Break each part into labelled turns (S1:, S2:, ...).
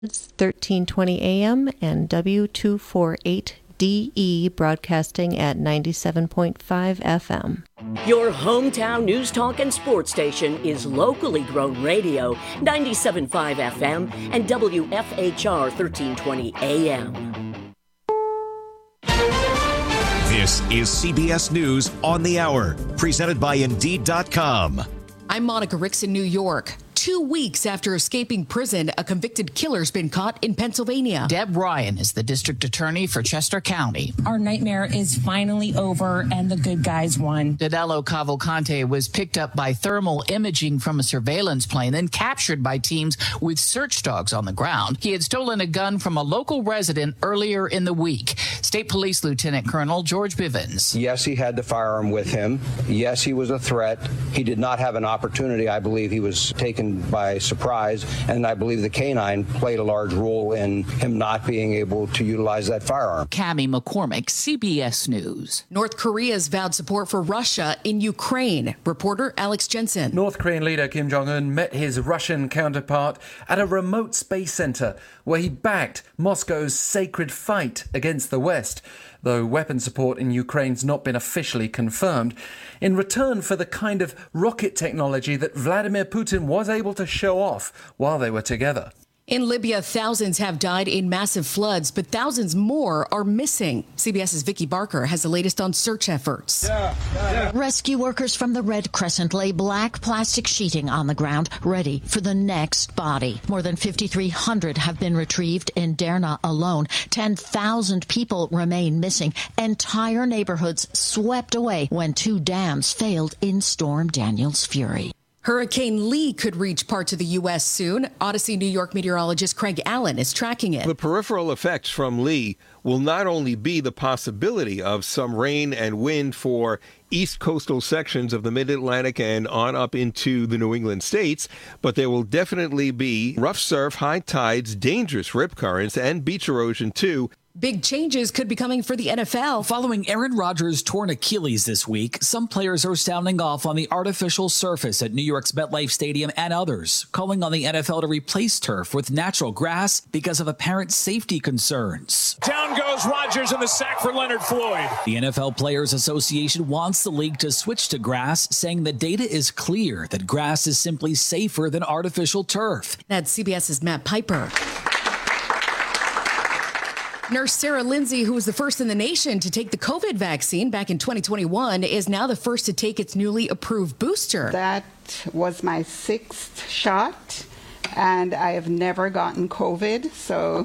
S1: 1320 AM and W248DE broadcasting at 97.5 FM.
S2: Your hometown news talk and sports station is locally grown radio, 97.5 FM and WFHR 1320 AM.
S3: This is CBS News on the Hour, presented by Indeed.com.
S4: I'm Monica Ricks in New York. 2 weeks after escaping prison, a convicted killer's been caught in Pennsylvania.
S5: Deb Ryan is the district attorney for Chester County.
S6: Our nightmare is finally over and the good guys won.
S5: Danilo Cavalcante was picked up by thermal imaging from a surveillance plane, then captured by teams with search dogs on the ground. He had stolen a gun from a local resident earlier in the week. State Police Lieutenant Colonel George Bivens.
S7: Yes, he had the firearm with him. Yes, he was a threat. He did not have an opportunity. I believe he was taken by surprise, and I believe the canine played a large role in him not being able to utilize that firearm.
S5: Cammie McCormick, CBS News.
S4: North Korea's vowed support for Russia in Ukraine. Reporter Alex Jensen.
S8: North Korean leader Kim Jong-un met his Russian counterpart at a remote space center where he backed Moscow's sacred fight against the West, though weapon support in Ukraine's not been officially confirmed, in return for the kind of rocket technology that Vladimir Putin was able to show off while they were together.
S4: In Libya, thousands have died in massive floods, but thousands more are missing. CBS's Vicki Barker has the latest on search efforts.
S9: Rescue workers from the Red Crescent lay black plastic sheeting on the ground, ready for the next body. More than 5,300 have been retrieved in Derna alone. 10,000 people remain missing. Entire neighborhoods swept away when 2 dams failed in Storm Daniel's fury.
S4: Hurricane Lee could reach parts of the U.S. soon. Odyssey New York meteorologist Craig Allen is tracking it.
S10: The peripheral effects from Lee will not only be the possibility of some rain and wind for east coastal sections of the mid-Atlantic and on up into the New England states, but there will definitely be rough surf, high tides, dangerous rip currents, and beach erosion too.
S4: Big changes could be coming for the NFL.
S11: Following Aaron Rodgers' torn Achilles this week, some players are sounding off on the artificial surface at New York's MetLife Stadium and others, calling on the NFL to replace turf with natural grass because of apparent safety concerns.
S12: Down goes Rodgers in the sack for Leonard Floyd.
S11: The NFL Players Association wants the league to switch to grass, saying the data is clear that grass is simply safer than artificial turf.
S4: That's CBS's Matt Piper. Nurse Sarah Lindsay, who was the first in the nation to take the COVID vaccine back in 2021, is now the first to take its newly approved booster.
S13: That was my 6th shot, and I have never gotten COVID, so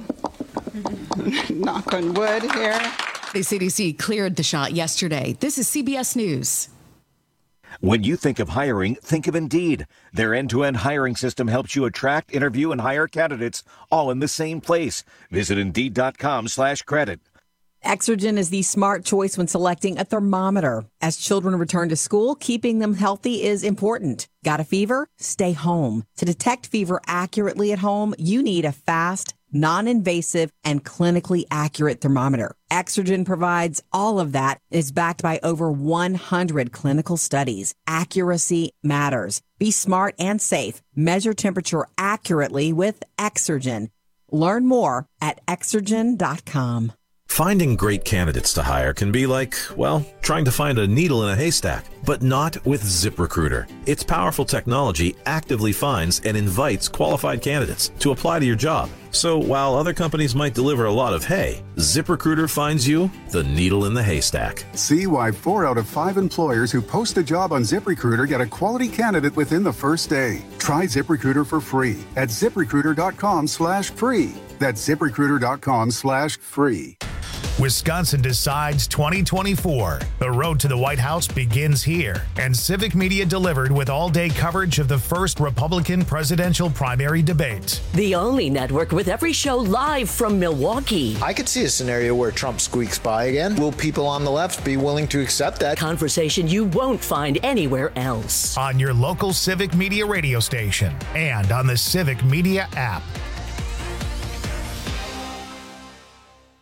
S13: knock on wood here.
S4: The CDC cleared the shot yesterday. This is CBS News.
S3: When you think of hiring, think of Indeed. Their end-to-end hiring system helps you attract, interview, and hire candidates all in the same place. Visit Indeed.com/credit.
S14: Exergen is the smart choice when selecting a thermometer. As children return to school, keeping them healthy is important. Got a fever? Stay home. To detect fever accurately at home, you need a fast, non-invasive, and clinically accurate thermometer. Exergen provides all of that. It's backed by over 100 clinical studies. Accuracy matters. Be smart and safe. Measure temperature accurately with Exergen. Learn more at Exergen.com.
S15: Finding great candidates to hire can be like, well, trying to find a needle in a haystack, but not with ZipRecruiter. Its powerful technology actively finds and invites qualified candidates to apply to your job. So while other companies might deliver a lot of hay, ZipRecruiter finds you the needle in the haystack.
S16: See why 4 out of 5 employers who post a job on ZipRecruiter get a quality candidate within the first day. Try ZipRecruiter for free at ZipRecruiter.com/free. That's ZipRecruiter.com/free.
S17: Wisconsin decides 2024. The road to the White House begins here, and Civic Media delivered with all-day coverage of the first Republican presidential primary debate.
S2: The only network with every show live from Milwaukee.
S18: I could see a scenario where Trump squeaks by again. Will people on the left be willing to accept that?
S2: Conversation you won't find anywhere else.
S17: On your local Civic Media radio station and on the Civic Media app.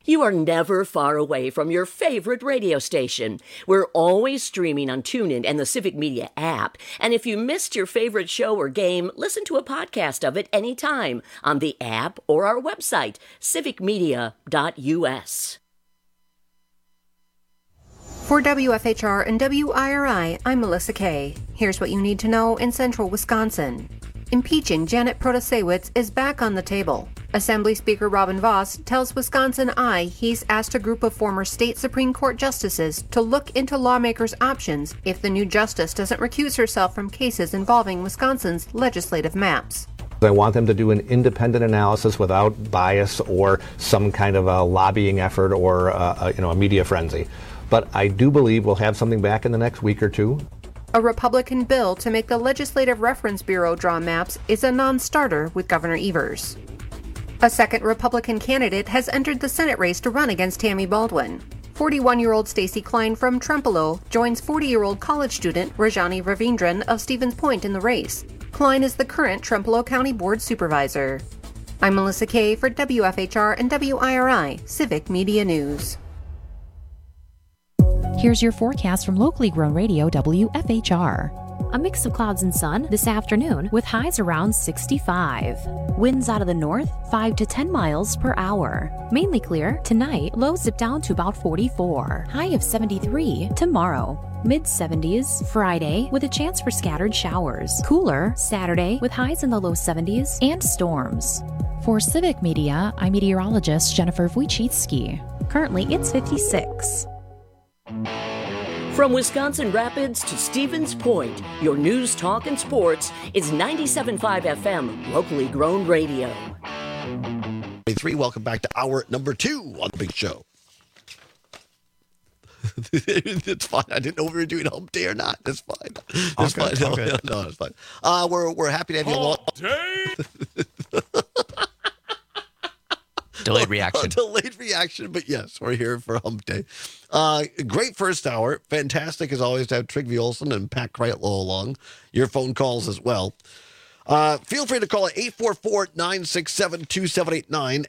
S2: You are never far away from your favorite radio station. We're always streaming on TuneIn and the Civic Media app. And if you missed your favorite show or game, listen to a podcast of it anytime on the app or our website, civicmedia.us.
S19: For WFHR and WIRI, I'm Melissa Kay. Here's what you need to know in central Wisconsin. Impeaching Janet Protasiewicz is back on the table. Assembly Speaker Robin Vos tells Wisconsin Eye he's asked a group of former state Supreme Court justices to look into lawmakers' options if the new justice doesn't recuse herself from cases involving Wisconsin's legislative maps.
S20: I want them to do an independent analysis without bias or some kind of a lobbying effort or a media frenzy. But I do believe we'll have something back in the next week or two.
S19: A Republican bill to make the Legislative Reference Bureau draw maps is a non-starter with Governor Evers. A second Republican candidate has entered the Senate race to run against Tammy Baldwin. 41-year-old Stacey Klein from Trempealeau joins 40-year-old college student Rajani Ravindran of Stevens Point in the race. Klein is the current Trempealeau County Board Supervisor. I'm Melissa Kay for WFHR and WIRI Civic Media News.
S21: Here's your forecast from locally grown radio WFHR. A mix of clouds and sun this afternoon with highs around 65. Winds out of the north 5 to 10 miles per hour. Mainly clear tonight, lows dip down to about 44. High of 73 tomorrow. Mid-70s Friday with a chance for scattered showers. Cooler Saturday with highs in the low 70s and storms. For Civic Media, I'm meteorologist Jennifer Wojcicki. Currently, it's 56.
S2: From Wisconsin Rapids to Stevens Point, your news, talk, and sports is 97.5 FM, locally grown radio.
S22: Welcome back to hour number 2 on the big show. It's fine. I didn't know we were doing hump day or not. That's fine. That's fine. No, it's fine. We're happy to have you along.
S23: Delayed reaction.
S22: Delayed reaction, but yes, we're here for hump day. Great first hour. Fantastic as always to have Trygve Olsen and Pat Kreitlow along. Your phone calls as well. Feel free to call at 844-967-2789,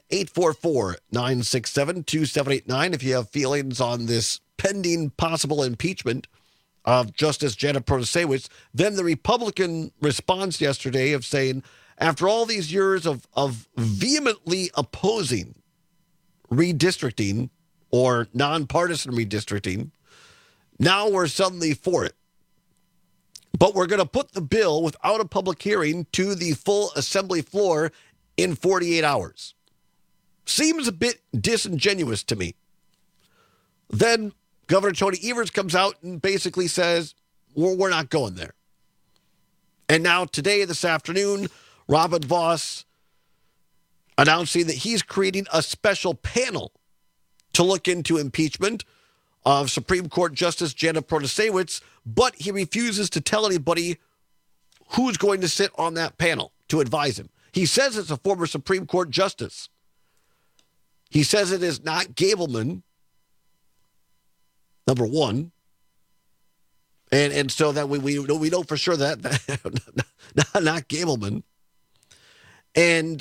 S22: 844-967-2789 if you have feelings on this pending possible impeachment of Justice Janet Protasiewicz. Then the Republican response yesterday of saying, after all these years of vehemently opposing redistricting or nonpartisan redistricting, now we're suddenly for it. But we're going to put the bill without a public hearing to the full assembly floor in 48 hours. Seems a bit disingenuous to me. Then Governor Tony Evers comes out and basically says, we're not going there. And now today, this afternoon, Robin Vos announcing that he's creating a special panel to look into impeachment of Supreme Court Justice Janet Protasiewicz, but he refuses to tell anybody who's going to sit on that panel to advise him. He says it's a former Supreme Court justice. He says it is not Gableman, number one. And so that we know for sure that not Gableman. And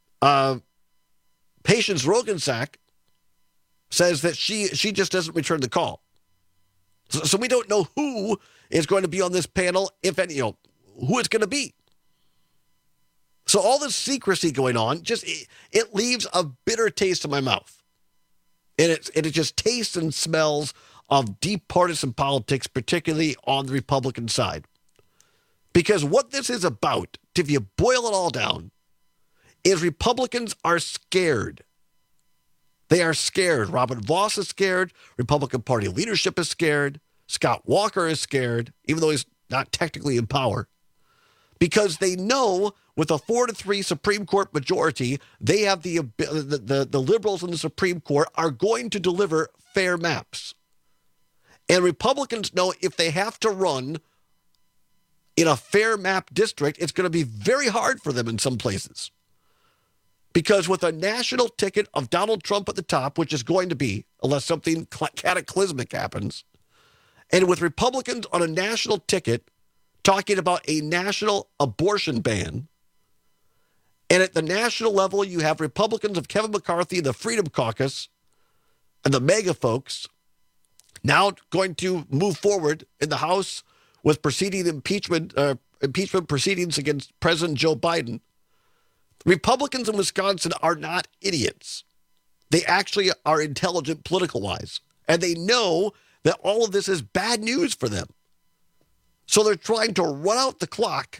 S22: Patience Roggensack says that she just doesn't return the call. So we don't know who is going to be on this panel, if any, who it's going to be. So all this secrecy going on, it leaves a bitter taste in my mouth. And it just tastes and smells of deep partisan politics, particularly on the Republican side. Because what this is about, if you boil it all down, is Republicans are scared. They are scared. Robin Vos is scared. Republican Party leadership is scared. Scott Walker is scared, even though he's not technically in power. Because they know with a 4-3 Supreme Court majority, they have the liberals in the Supreme Court are going to deliver fair maps. And Republicans know if they have to run in a fair map district, it's going to be very hard for them in some places. Because with a national ticket of Donald Trump at the top, which is going to be, unless something cataclysmic happens, and with Republicans on a national ticket talking about a national abortion ban, and at the national level, you have Republicans of Kevin McCarthy, the Freedom Caucus, and the MAGA folks now going to move forward in the House with impeachment proceedings against President Joe Biden. Republicans in Wisconsin are not idiots. They actually are intelligent political-wise, and they know that all of this is bad news for them. So they're trying to run out the clock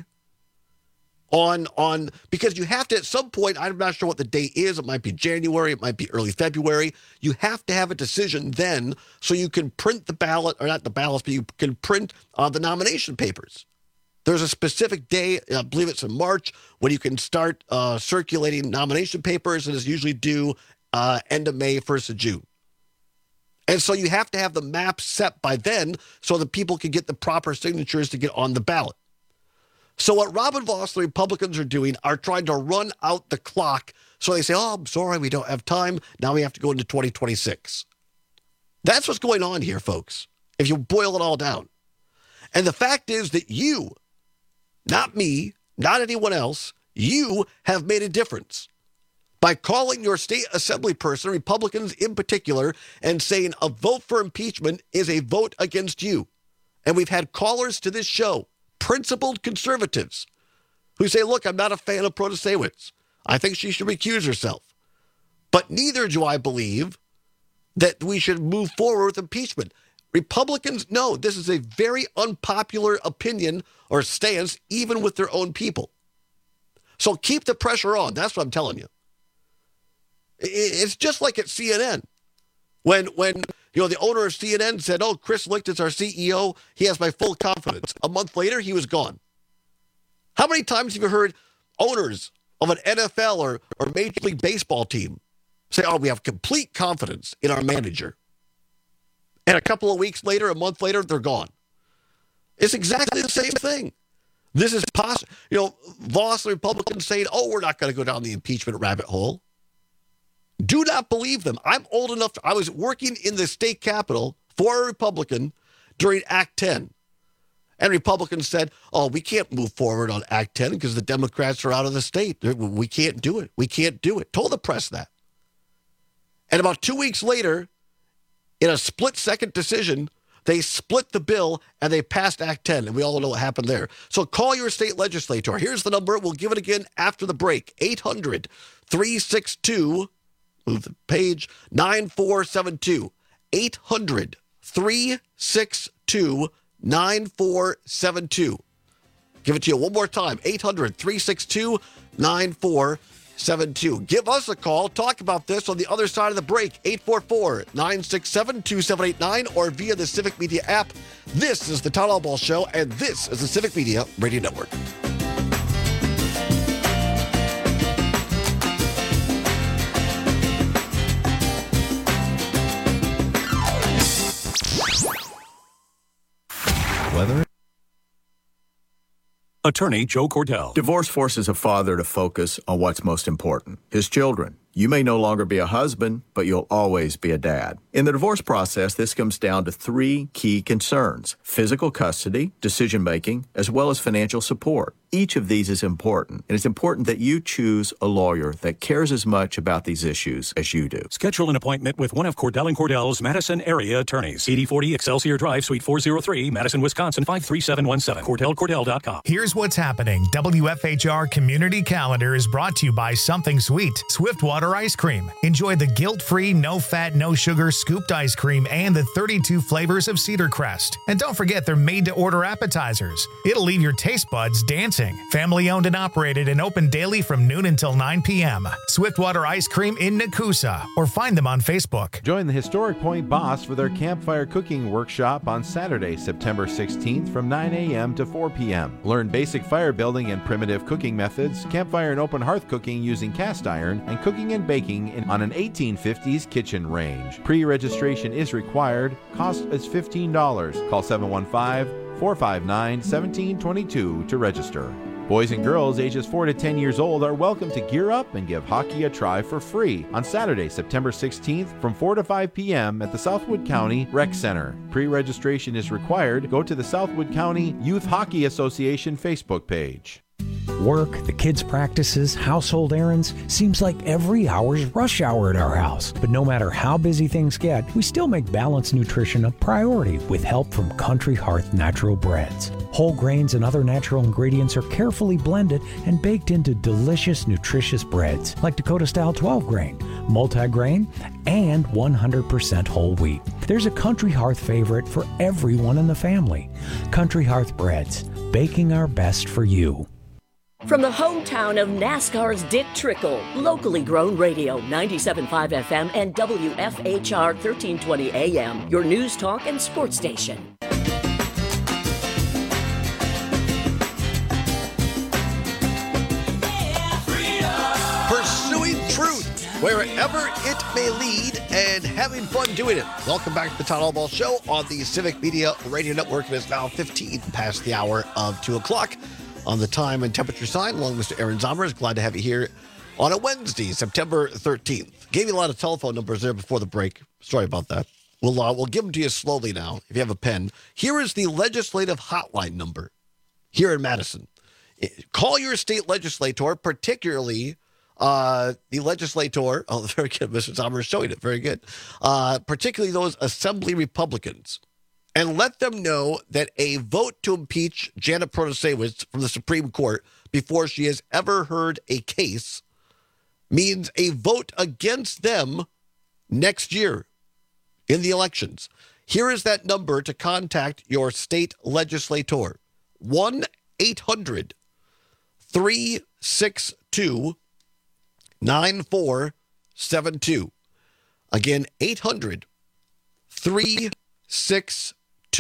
S22: on because you have to, at some point, I'm not sure what the date is. It might be January. It might be early February. You have to have a decision then so you can print the ballot, or not the ballots, but you can print the nomination papers. There's a specific day, I believe it's in March, when you can start circulating nomination papers, and it's usually due end of May, 1st of June. And so you have to have the map set by then so that people can get the proper signatures to get on the ballot. So what Robin Vos, the Republicans, are doing are trying to run out the clock. So they say, oh, I'm sorry, we don't have time. Now we have to go into 2026. That's what's going on here, folks, if you boil it all down. And the fact is that you, not me, not anyone else, you have made a difference by calling your state assembly person, Republicans in particular, and saying a vote for impeachment is a vote against you. And we've had callers to this show, principled conservatives, who say, look, I'm not a fan of Protasewicz. I think she should recuse herself. But neither do I believe that we should move forward with impeachment. Republicans know this is a very unpopular opinion or stance, even with their own people. So keep the pressure on. That's what I'm telling you. It's just like at CNN. When the owner of CNN said, oh, Chris Licht is our CEO, he has my full confidence. A month later, he was gone. How many times have you heard owners of an NFL or Major League Baseball team say, oh, we have complete confidence in our manager? And a couple of weeks later, a month later, they're gone. It's exactly the same thing. This is possible. Vos, the Republicans, saying, oh, we're not going to go down the impeachment rabbit hole. Do not believe them. I'm old enough. I was working in the state capitol for a Republican during Act 10. And Republicans said, oh, we can't move forward on Act 10 because the Democrats are out of the state. We can't do it. We can't do it. Told the press that. And about 2 weeks later, in a split-second decision, they split the bill and they passed Act 10. And we all know what happened there. So call your state legislator. Here's the number. We'll give it again after the break. 800-362- move the page, 9472. 800-362-9472. Give it to you one more time. 800-362-9472. Give us a call. Talk about this on the other side of the break. 844-967-2789 or via the Civic Media app. This is the Todd Albaugh Show, and this is the Civic Media Radio Network.
S1: Weather. Attorney Joe Cordell.
S6: Divorce forces a father to focus on what's most important, his children. You may no longer be a husband, but you'll always be a dad. In the divorce process, this comes down to three key concerns: physical custody, decision-making, as well as financial support. Each of these is important, and it's important that you choose a lawyer that cares as much about these issues as you do.
S1: Schedule an appointment with one of Cordell & Cordell's Madison area attorneys. 8040 Excelsior Drive, Suite 403, Madison, Wisconsin, 53717. CordellCordell.com.
S17: Here's what's happening. WFHR Community Calendar is brought to you by Something Sweet, Swiftwater Ice Cream. Enjoy the guilt-free, no-fat, no-sugar scooped ice cream and the 32 flavors of Cedar Crest. And don't forget, they're made-to-order appetizers. It'll leave your taste buds dancing. Family owned and operated and open daily from noon until 9 p.m. Swiftwater Ice Cream in Nakusa, or find them on Facebook.
S23: Join the Historic Point Boss for their campfire cooking workshop on Saturday, September 16th from 9 a.m. to 4 p.m. Learn basic fire building and primitive cooking methods, campfire and open hearth cooking using cast iron, and cooking and baking on an 1850s kitchen range. Pre-registration is required. Cost is $15. Call 715-459-1722 to register. Boys and girls ages 4 to 10 years old are welcome to gear up and give hockey a try for free on Saturday, September 16th from 4 to 5 p.m. at the Southwood County Rec Center. Pre-registration is required. Go to the Southwood County Youth Hockey Association Facebook page.
S5: Work, the kids' practices, household errands, seems like every hour's rush hour at our house. But no matter how busy things get, we still make balanced nutrition a priority with help from Country Hearth Natural Breads. Whole grains and other natural ingredients are carefully blended and baked into delicious, nutritious breads like Dakota-style 12-grain, multi-grain, and 100% whole wheat. There's a Country Hearth favorite for everyone in the family. Country Hearth Breads, baking our best for you.
S2: From the hometown of NASCAR's Dick Trickle, locally grown radio, 97.5 FM and WFHR 1320 AM, your news, talk, and sports station.
S22: Pursuing truth wherever it may lead and having fun doing it. Welcome back to the Todd Allball Show on the Civic Media Radio Network. It is now 15 past the hour of 2 o'clock. On the time and temperature sign, along with Mr. Aaron Zommers. Glad to have you here on a Wednesday, September 13th. Gave you a lot of telephone numbers there before the break. Sorry about that. We'll give them to you slowly now, if you have a pen. Here is the legislative hotline number here in Madison. Call your state legislator, particularly the legislator. Oh, very good. Mr. Zommers showing it. Very good. Particularly those Assembly Republicans. And let them know that a vote to impeach Janet Protasewicz from the Supreme Court before she has ever heard a case means a vote against them next year in the elections. Here is that number to contact your state legislator. 1-800-362-9472. Again, 800-362-9472.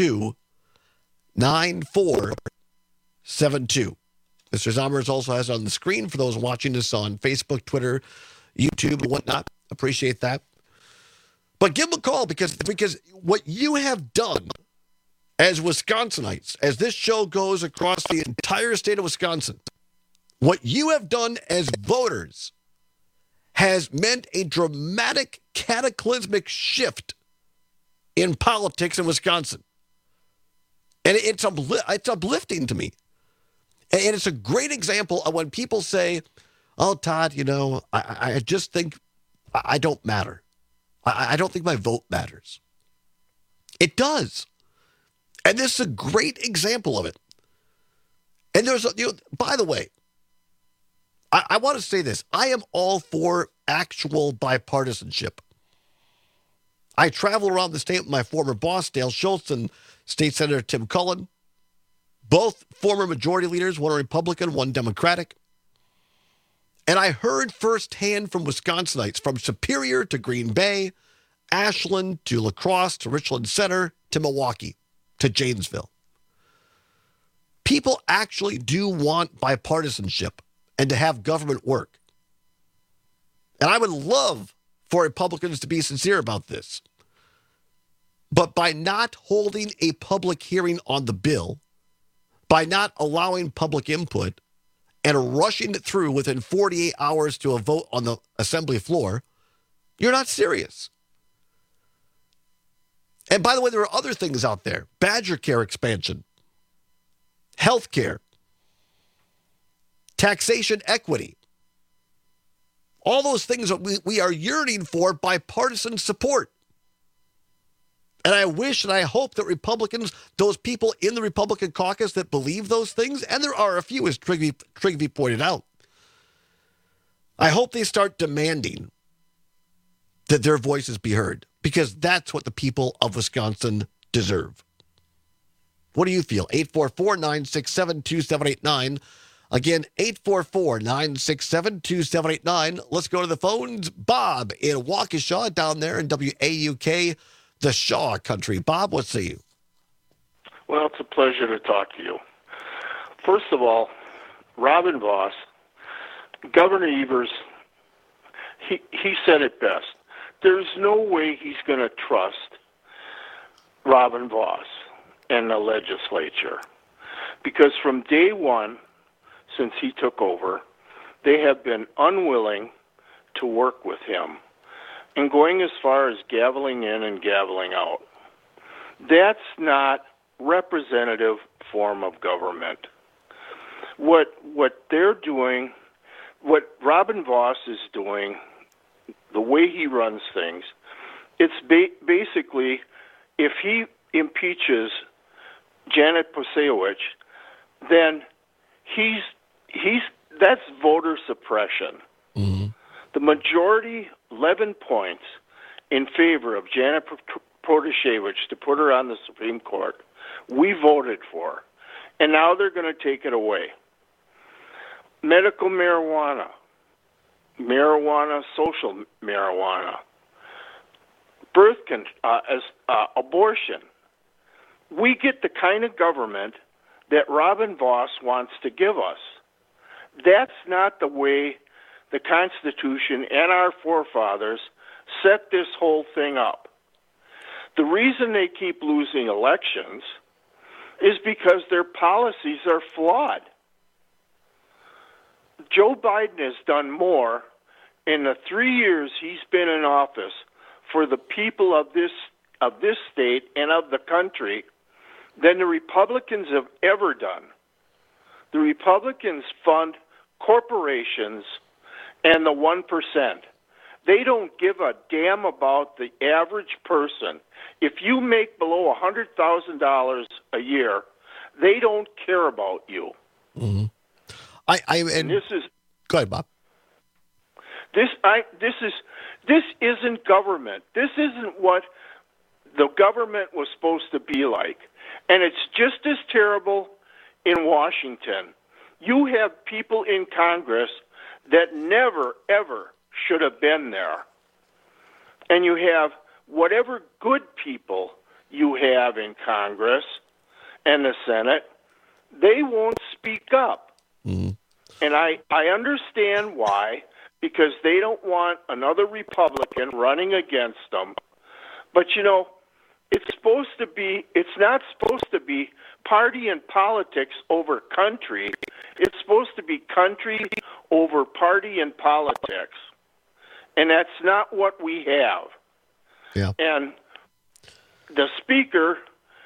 S22: 9472. Mr. Zommers also has it on the screen for those watching us on Facebook, Twitter, YouTube, and whatnot. Appreciate that. But give them a call because what you have done as Wisconsinites, as this show goes across the entire state of Wisconsin, what you have done as voters has meant a dramatic, cataclysmic shift in politics in Wisconsin. And it's uplifting to me. And it's a great example of when people say, oh, Todd, I just think I don't matter. I don't think my vote matters. It does. And this is a great example of it. And there's, by the way, I want to say this. I am all for actual bipartisanship. I travel around the state with my former boss, Dale Schultz, and State Senator Tim Cullen. Both former majority leaders, one a Republican, one Democratic. And I heard firsthand from Wisconsinites, from Superior to Green Bay, Ashland to La Crosse to Richland Center to Milwaukee to Janesville. People actually do want bipartisanship and to have government work. And I would love for Republicans to be sincere about this. But by not holding a public hearing on the bill, by not allowing public input, and rushing it through within 48 hours to a vote on the assembly floor, you're not serious. And by the way, there are other things out there. Badger Care expansion, health care, taxation equity. All those things that we are yearning for bipartisan support. And I wish and I hope that Republicans, those people in the Republican caucus that believe those things, and there are a few, as Trigby pointed out, I hope they start demanding that their voices be heard, because that's what the people of Wisconsin deserve. What do you feel? 844-967-2789. Again, 844-967-2789. Let's go to the phones. Bob in Waukesha down there in WAUK, the Shaw Country. Bob, what say you?
S7: Well, it's a pleasure to talk to you. First of all, Robin Vos, Governor Evers, he said it best. There's no way he's going to trust Robin Vos and the legislature, because from day one, since he took over, they have been unwilling to work with him and going as far as gaveling in and gaveling out. That's not representative form of government. what they're doing, what Robin Vos is doing, the way he runs things, it's basically, if he impeaches Janet Posobiec, then that's voter suppression.
S22: Mm-hmm.
S7: The majority, 11 points, in favor of Janet Posobiec to put her on the Supreme Court, we voted for. And now they're going to take it away. Medical marijuana, social marijuana, abortion. We get the kind of government that Robin Vos wants to give us. That's not the way the Constitution and our forefathers set this whole thing up. The reason they keep losing elections is because their policies are flawed. Joe Biden has done more in the 3 years he's been in office for the people of this state and of the country than the Republicans have ever done. The Republicans fund corporations and the 1%. They don't give a damn about the average person. If you make below $100,000 a year, they don't care about you.
S22: Mm-hmm.
S7: And this is.
S22: Go ahead, Bob.
S7: This isn't government. This isn't what the government was supposed to be like. And it's just as terrible in Washington. You have people in Congress that never, ever should have been there. And you have whatever good people you have in Congress and the Senate, they won't speak up.
S22: Mm-hmm.
S7: And I understand why, because they don't want another Republican running against them. But, it's not supposed to be party and politics over country. It's supposed to be country over party and politics. And that's not what we have.
S22: Yeah.
S7: And the speaker,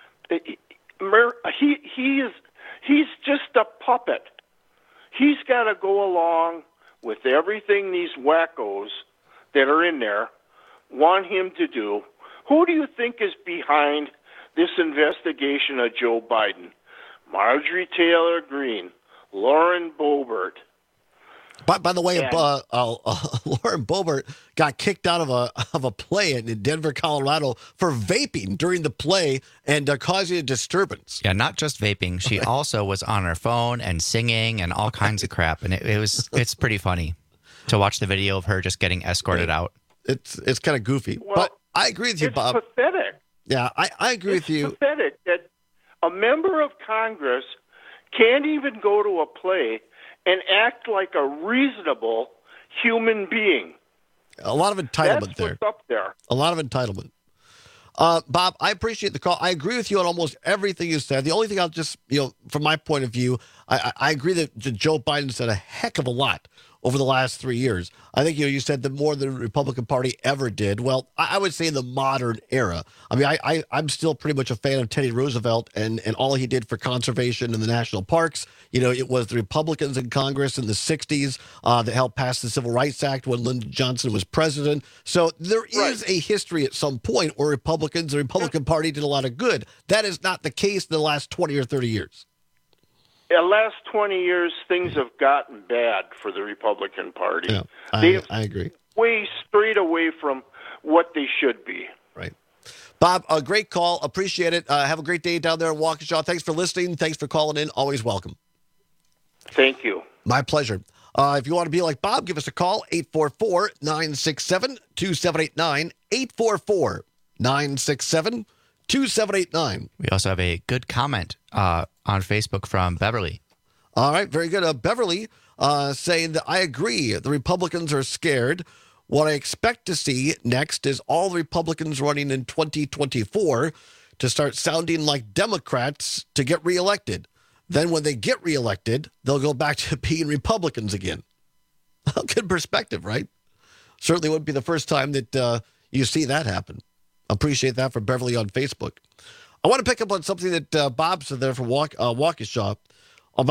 S7: he's just a puppet. He's got to go along with everything these wackos that are in there want him to do. Who do you think is behind this investigation of Joe Biden? Marjorie Taylor Greene, Lauren Boebert.
S22: By the way, Lauren Boebert got kicked out of a play in Denver, Colorado for vaping during the play and causing a disturbance.
S8: Yeah, not just vaping. She also was on her phone and singing and all kinds of crap. And it's pretty funny to watch the video of her just getting escorted out.
S22: It's kind of goofy.
S7: Well,
S22: but I agree with you, Bob.
S7: It's pathetic.
S22: Yeah, I agree with you.
S7: It's pathetic that a member of Congress can't even go to a play and act like a reasonable human being.
S22: A lot of entitlement
S7: That's
S22: there.
S7: What's up there.
S22: A lot of entitlement. Bob, I appreciate the call. I agree with you on almost everything you said. The only thing I'll just, from my point of view, I agree that Joe Biden said a heck of a lot over the last 3 years. I think, you said that more than the Republican Party ever did. Well, I would say in the modern era. I mean, I'm still pretty much a fan of Teddy Roosevelt and all he did for conservation in the national parks. It was the Republicans in Congress in the 60s that helped pass the Civil Rights Act when Lyndon Johnson was president. So there is a history at some point where the Republican Party did a lot of good. That is not the case in the last 20 or 30 years.
S7: In the last 20 years, things have gotten bad for the Republican Party.
S22: Yeah, I agree.
S7: Way straight away from what they should be.
S22: Right. Bob, a great call. Appreciate it. Have a great day down there in Waukesha. Thanks for listening. Thanks for calling in. Always welcome.
S7: Thank you.
S22: My pleasure. If you want to be like Bob, give us a call, 844-967-2789, 844-967-2789.
S8: We also have a good comment on Facebook from Beverly.
S22: All right, very good. Beverly saying that I agree. The Republicans are scared. What I expect to see next is all the Republicans running in 2024 to start sounding like Democrats to get reelected. Then when they get reelected, they'll go back to being Republicans again. Good perspective, right? Certainly wouldn't be the first time that you see that happen. Appreciate that from Beverly on Facebook. I want to pick up on something that Bob said there from Waukesha about,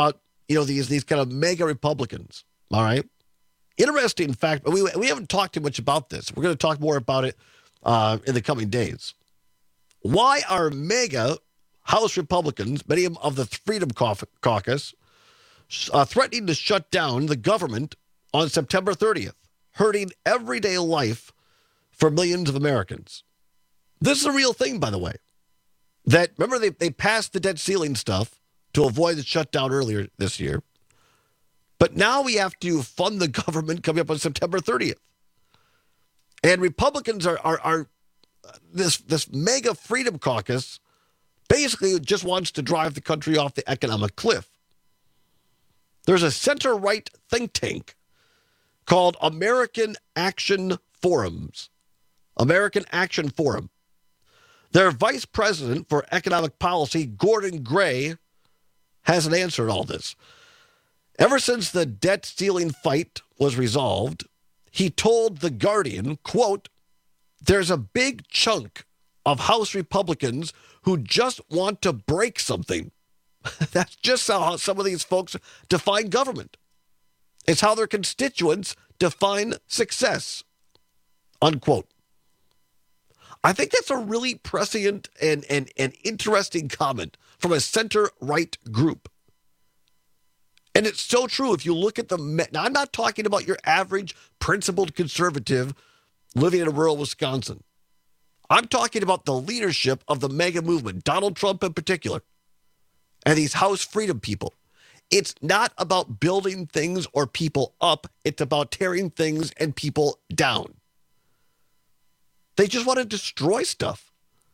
S22: these kind of mega Republicans, all right? Interesting fact, but we haven't talked too much about this. We're going to talk more about it in the coming days. Why are mega House Republicans, many of the Freedom Caucus, threatening to shut down the government on September 30th, hurting everyday life for millions of Americans? This is a real thing, by the way. That, remember, they passed the debt ceiling stuff to avoid the shutdown earlier this year. But now we have to fund the government coming up on September 30th. And Republicans are this mega Freedom Caucus basically just wants to drive the country off the economic cliff. There's a center-right think tank called American Action Forums. American Action Forum. Their vice president for economic policy, Gordon Gray, has an answer to all this. Ever since the debt ceiling fight was resolved, he told The Guardian, quote, "There's a big chunk of House Republicans who just want to break something." That's just how some of these folks define government. It's how their constituents define success, unquote. I think that's a really prescient and interesting comment from a center-right group. And it's so true. If you look at now, I'm not talking about your average principled conservative living in rural Wisconsin. I'm talking about the leadership of the mega movement, Donald Trump in particular, and these House Freedom people. It's not about building things or people up. It's about tearing things and people down. They just want to destroy stuff.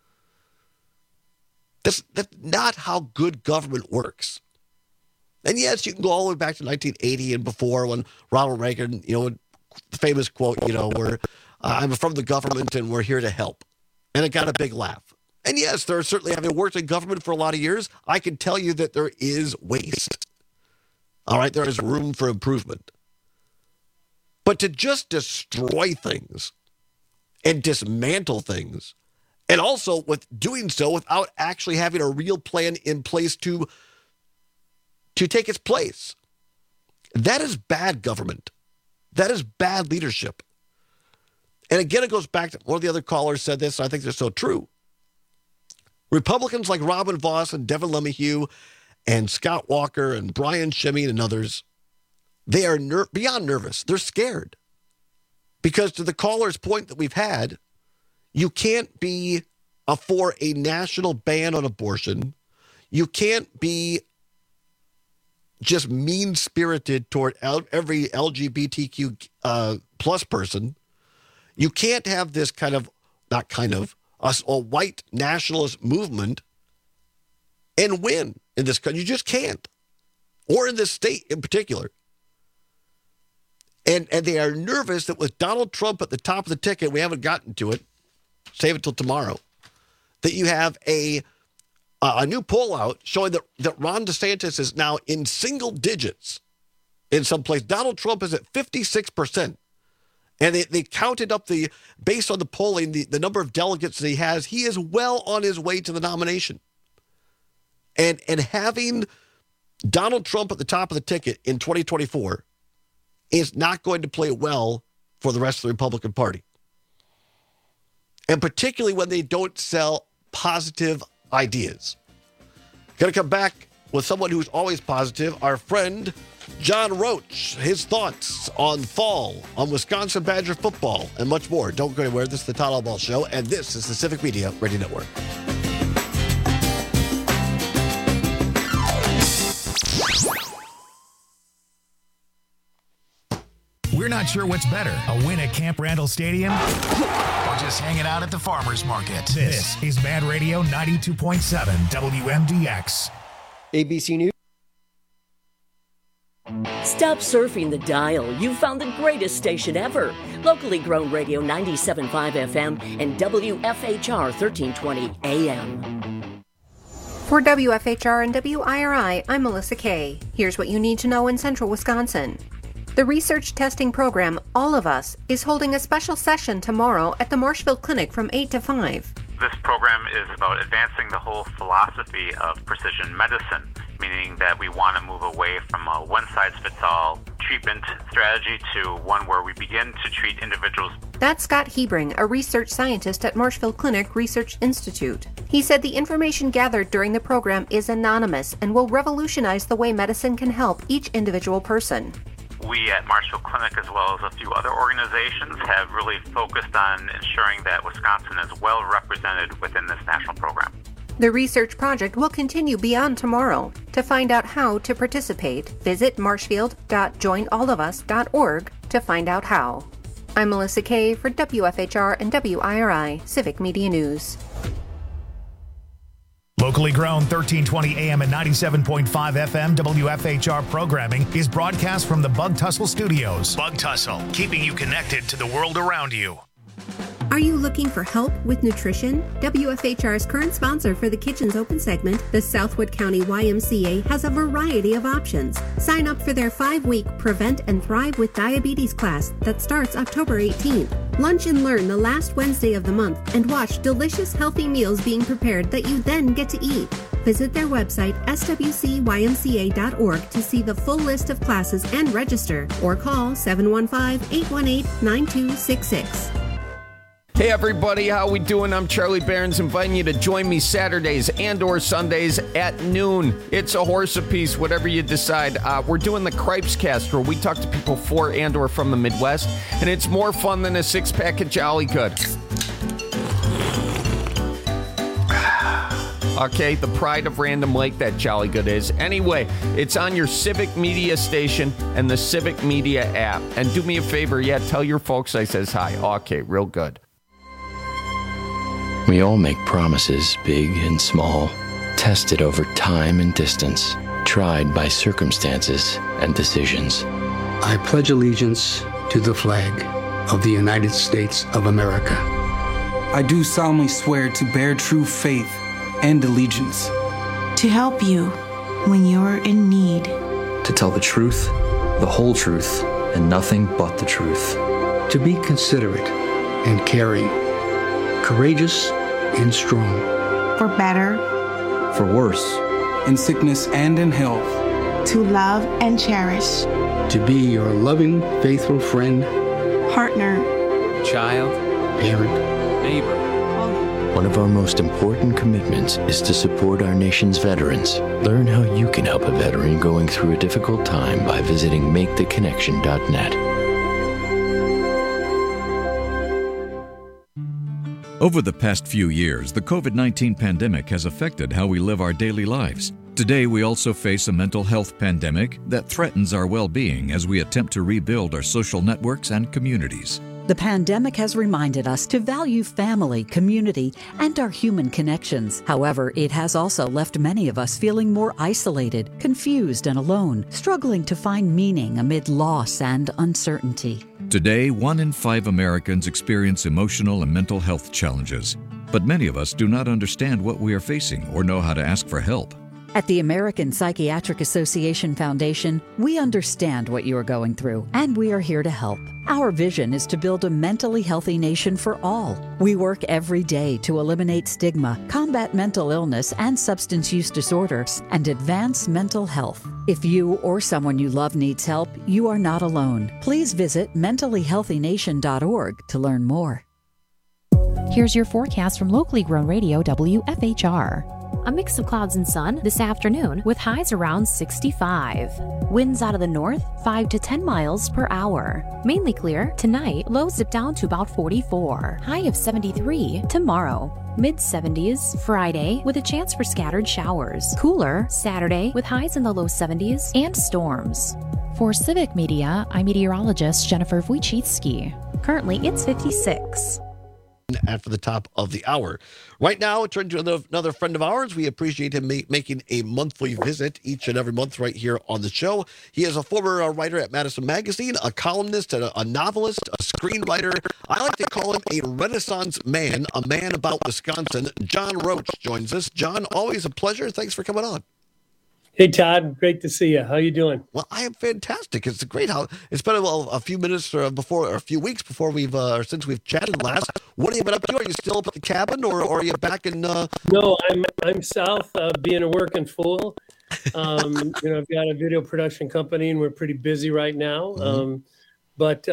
S22: That's not how good government works. And yes, you can go all the way back to 1980 and before when Ronald Reagan, the famous quote, where I'm from the government and we're here to help. And it got a big laugh. And yes, there are certainly, having worked in government for a lot of years, I can tell you that there is waste. All right, there is room for improvement. But to just destroy things and dismantle things, and also with doing so without actually having a real plan in place to take its place, that is bad government. That is bad leadership. And again, it goes back to one of the other callers said this, and I think they're so true. Republicans like Robin Vos and Devin LeMahieu and Scott Walker and Brian Shimmy and others, they are beyond nervous. They're scared. Because to the caller's point that we've had, you can't be for a national ban on abortion. You can't be just mean-spirited toward every LGBTQ plus person. You can't have this a white nationalist movement and win in this country. You just can't. Or in this state in particular. And they are nervous that with Donald Trump at the top of the ticket, we haven't gotten to it, save it till tomorrow, that you have a new poll out showing that Ron DeSantis is now in single digits in some place. Donald Trump is at 56%. And they counted up based on the polling, the number of delegates that he has. He is well on his way to the nomination. And having Donald Trump at the top of the ticket in 2024 is not going to play well for the rest of the Republican Party. And particularly when they don't sell positive ideas. Going to come back with someone who's always positive, our friend John Roach, his thoughts on fall, on Wisconsin Badger football, and much more. Don't go anywhere. This is the Todd Albaugh Show, and this is the Civic Media Radio Network.
S17: We're not sure what's better, a win at Camp Randall Stadium or just hanging out at the farmer's market. This is Mad Radio 92.7 WMDX.
S9: ABC News.
S2: Stop surfing the dial. You've found the greatest station ever. Locally grown radio 97.5 FM and WFHR 1320 AM.
S19: For WFHR and WIRI, I'm Melissa Kay. Here's what you need to know in central Wisconsin. The research testing program, All of Us, is holding a special session tomorrow at the Marshfield Clinic from 8 to 5.
S10: This program is about advancing the whole philosophy of precision medicine
S9: meaning that we want to move away from a one-size-fits-all treatment strategy to one where we begin to treat individuals.
S19: That's Scott Hebring, a research scientist at Marshfield Clinic Research Institute. He said the information gathered during the program is anonymous and will revolutionize the way medicine can help each individual person.
S9: We at Marshfield Clinic, as well as a few other organizations, have really focused on ensuring that Wisconsin is well represented within this national program.
S19: The research project will continue beyond tomorrow. To find out how to participate, visit marshfield.joinallofus.org to find out how. I'm Melissa Kay for WFHR and WIRI Civic Media News.
S17: Locally grown 1320 AM and 97.5 FM WFHR programming is broadcast from the Bug Tussle Studios. Bug Tussle, keeping you connected to the world around you.
S10: Are you looking for help with nutrition? WFHR's current sponsor for the Kitchens Open segment, the Southwood County YMCA, has a variety of options. Sign up for their 5-week Prevent and Thrive with Diabetes class that starts October 18th. Lunch and learn the last Wednesday of the month and watch delicious, healthy meals being prepared that you then get to eat. Visit their website, swcymca.org, to see the full list of classes and register, or call 715-818-9266.
S12: Hey everybody, how we doing? I'm Charlie Behrens, inviting you to join me Saturdays and or Sundays at noon. It's a horse apiece, whatever you decide. We're doing the Cripes Cast, where we talk to people for and or from the Midwest, and it's more fun than a 6-pack of Jolly Good. Okay, the pride of Random Lake, that Jolly Good is. Anyway, it's on your Civic Media station and the Civic Media app. And do me a favor, tell your folks I says hi. Okay, real good.
S24: We all make promises, big and small, tested over time and distance, tried by circumstances and decisions.
S25: I pledge allegiance to the flag of the United States of America.
S26: I do solemnly swear to bear true faith and allegiance.
S27: To help you when you're in need.
S28: To tell the truth, the whole truth, and nothing but the truth.
S25: To be considerate and caring. Courageous and strong.
S27: For better.
S28: For worse.
S26: In sickness and in health.
S27: To love and cherish.
S25: To be your loving, faithful friend.
S27: Partner.
S28: Child.
S25: Parent.
S28: Neighbor.
S24: One of our most important commitments is to support our nation's veterans. Learn how you can help a veteran going through a difficult time by visiting maketheconnection.net.
S29: Over the past few years, the COVID-19 pandemic has affected how we live our daily lives. Today, we also face a mental health pandemic that threatens our well-being as we attempt to rebuild our social networks and communities.
S30: The pandemic has reminded us to value family, community, and our human connections. However, it has also left many of us feeling more isolated, confused, and alone, struggling to find meaning amid loss and uncertainty.
S29: Today, 1 in 5 Americans experience emotional and mental health challenges, but many of us do not understand what we are facing or know how to ask for help.
S30: At the American Psychiatric Association Foundation, we understand what you are going through, and we are here to help. Our vision is to build a mentally healthy nation for all. We work every day to eliminate stigma, combat mental illness and substance use disorders, and advance mental health. If you or someone you love needs help, you are not alone. Please visit mentallyhealthynation.org to learn more.
S21: Here's your forecast from locally grown radio WFHR. A mix of clouds and sun this afternoon with highs around 65. Winds out of the north 5 to 10 miles per hour. Mainly clear tonight, lows dip down to about 44. High of 73 tomorrow. Mid-70s Friday with a chance for scattered showers. Cooler Saturday with highs in the low 70s and storms. For Civic Media, I'm meteorologist Jennifer Wojcicki. Currently, it's 56.
S22: After the top of the hour. Right now, turn to another friend of ours. We appreciate him making a monthly visit each and every month right here on the show. He is a former writer at Madison Magazine, a columnist, a novelist, a screenwriter. I like to call him a Renaissance man, a man about Wisconsin. John Roach joins us. John, always a pleasure. Thanks for coming on.
S31: Hey, Todd. Great to see you. How you doing?
S22: Well, I am fantastic. It's great how it's been a few minutes before, or a few weeks before since we've chatted last. What have you been up to? Are you still up at the cabin, or are you back in?
S31: No, I'm south, being a working fool. I've got a video production company, and we're pretty busy right now. But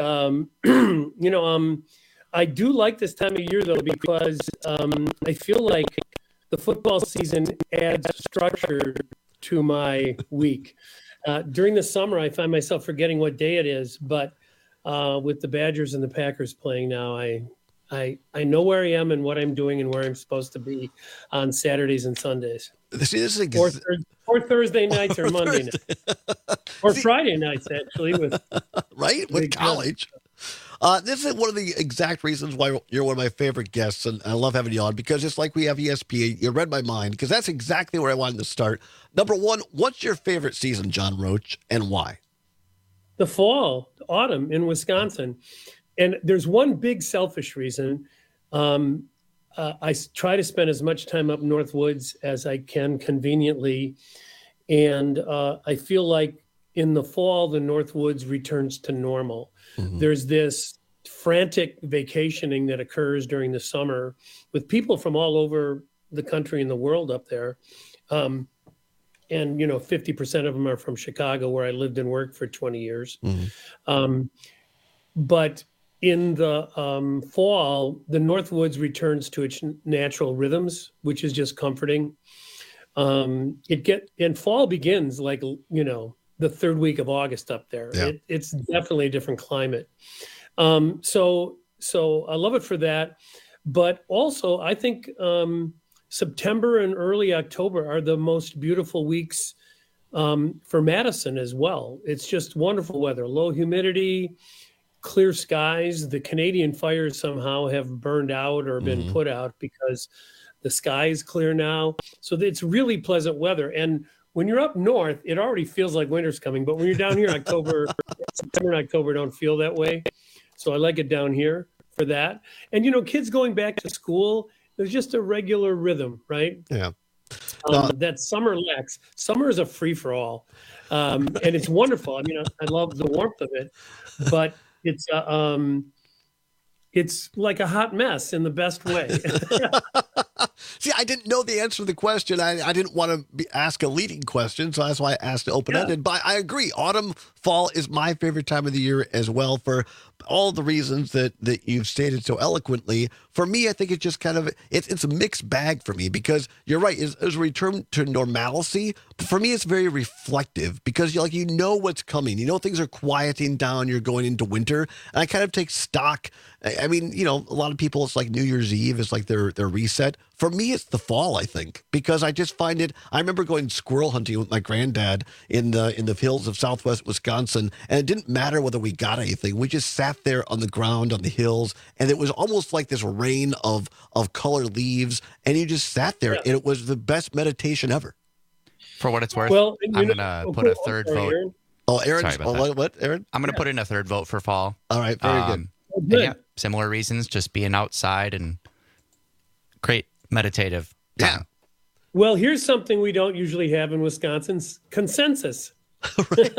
S31: I do like this time of year, though, because I feel like the football season adds structure to my week. During the summer, I find myself forgetting what day it is, but with the Badgers and the Packers playing now, I know where I am and what I'm doing and where I'm supposed to be on Saturdays and Sundays. Or Thursday nights or Monday nights. Or Friday nights, actually. With
S22: college. This is one of the exact reasons why you're one of my favorite guests, and I love having you on, because it's like we have ESPN. You read my mind, because that's exactly where I wanted to start. Number one, what's your favorite season, John Roach, and why?
S31: The fall, autumn in Wisconsin. And there's one big selfish reason. I try to spend as much time up North Woods as I can conveniently. And I feel like in the fall, the North Woods returns to normal. There's this frantic vacationing that occurs during the summer with people from all over the country and the world up there. And 50% of them are from Chicago, where I lived and worked for 20 years. But in the fall, the North Woods returns to its natural rhythms, which is just comforting. And fall begins the third week of August up there. Yeah. It's definitely a different climate. So I love it for that. But also, I think September and early October are the most beautiful weeks for Madison as well. It's just wonderful weather, low humidity, clear skies. The Canadian fires somehow have burned out or been put out because the sky is clear now. So it's really pleasant weather. And when you're up north, it already feels like winter's coming. But when you're down here, September and October don't feel that way. So I like it down here for that. And, kids going back to school, there's just a regular rhythm, right?
S22: Yeah.
S31: That summer lacks. Summer is a free-for-all. And it's wonderful. I mean, I love the warmth of it. But it's like a hot mess in the best way.
S22: See, I didn't know the answer to the question. I didn't want to ask a leading question, so that's why I asked open-ended. Yeah. But I agree. Autumn, fall is my favorite time of the year as well, for all the reasons that you've stated so eloquently. For me, I think it's just kind of it's a mixed bag for me, because you're right. It's a return to normalcy. But for me, it's very reflective, because you know what's coming. You know things are quieting down. You're going into winter, and I kind of take stock. I mean, a lot of people, it's like New Year's Eve is like their reset. For me, it's the fall, I think, because I just find it. I remember going squirrel hunting with my granddad in the hills of southwest Wisconsin, and it didn't matter whether we got anything. We just sat there on the ground on the hills, and it was almost like this rain of colored leaves, and you just sat there, and it was the best meditation ever.
S8: For what it's worth, I'm going to put a third vote.
S22: Aaron? Oh, Aaron.
S8: Sorry about that.
S22: What, Aaron?
S8: I'm going to put in a third vote for fall.
S22: All right, very good.
S8: Yeah, similar reasons, just being outside and great meditative time.
S22: Yeah.
S31: Well, here's something we don't usually have in Wisconsin's consensus.
S22: Right.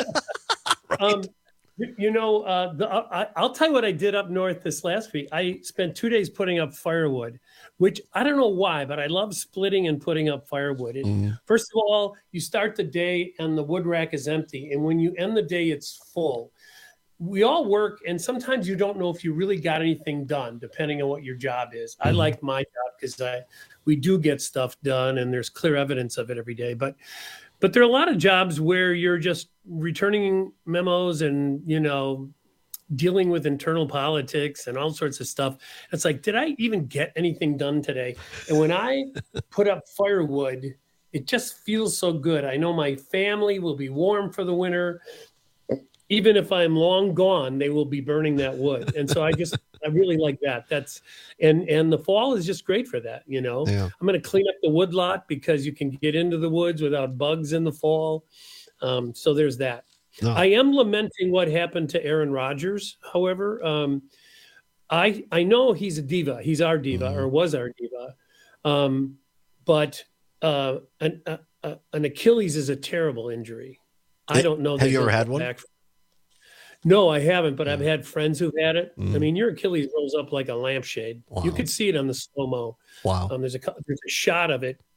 S31: I'll tell you what I did up north this last week. I spent 2 days putting up firewood, which I don't know why, but I love splitting and putting up firewood. First of all, you start the day and the wood rack is empty. And when you end the day, it's full. We all work, and sometimes you don't know if you really got anything done, depending on what your job is. I like my job because we do get stuff done, and there's clear evidence of it every day. But there are a lot of jobs where you're just returning memos and, dealing with internal politics and all sorts of stuff. It's like, did I even get anything done today? And when I put up firewood, it just feels so good. I know my family will be warm for the winter. Even if I'm long gone, they will be burning that wood. And so I really like that. And the fall is just great for that. Yeah. I'm going to clean up the wood lot, because you can get into the woods without bugs in the fall. So there's that. No. I am lamenting what happened to Aaron Rodgers. However, I know he's a diva. He's our diva, or was our diva. But an Achilles is a terrible injury. I don't know.
S22: Have you ever had one?
S31: No, I haven't, but I've had friends who've had it. I mean, your Achilles rolls up like a lampshade. Wow. You could see it on the slow-mo.
S22: Wow.
S31: There's a shot of it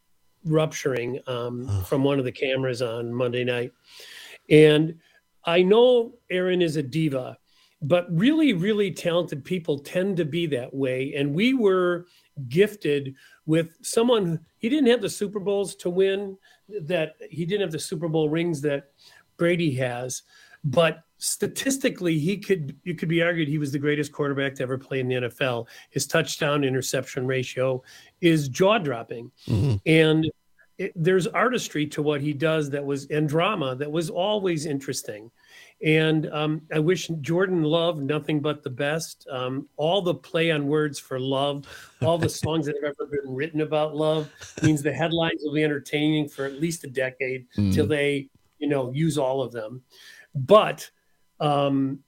S31: rupturing from one of the cameras on Monday night. And I know Aaron is a diva, but really, really talented people tend to be that way. And we were gifted with someone, he didn't have the Super Bowls to win, that he didn't have the Super Bowl rings that Brady has, but statistically, it could be argued he was the greatest quarterback to ever play in the NFL. His touchdown interception ratio is jaw-dropping. Mm-hmm. And there's artistry to what he does and drama that was always interesting. And I wish Jordan Love nothing but the best. All the play on words for love, all the songs that have ever been written about love means the headlines will be entertaining for at least a decade till they, use all of them. But there